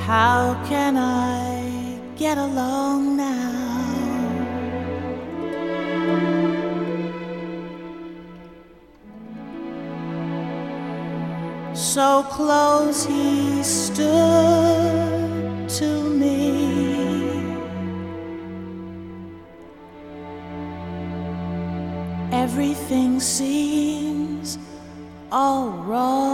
How can I get along now? So close he stood to me, everything seems all wrong.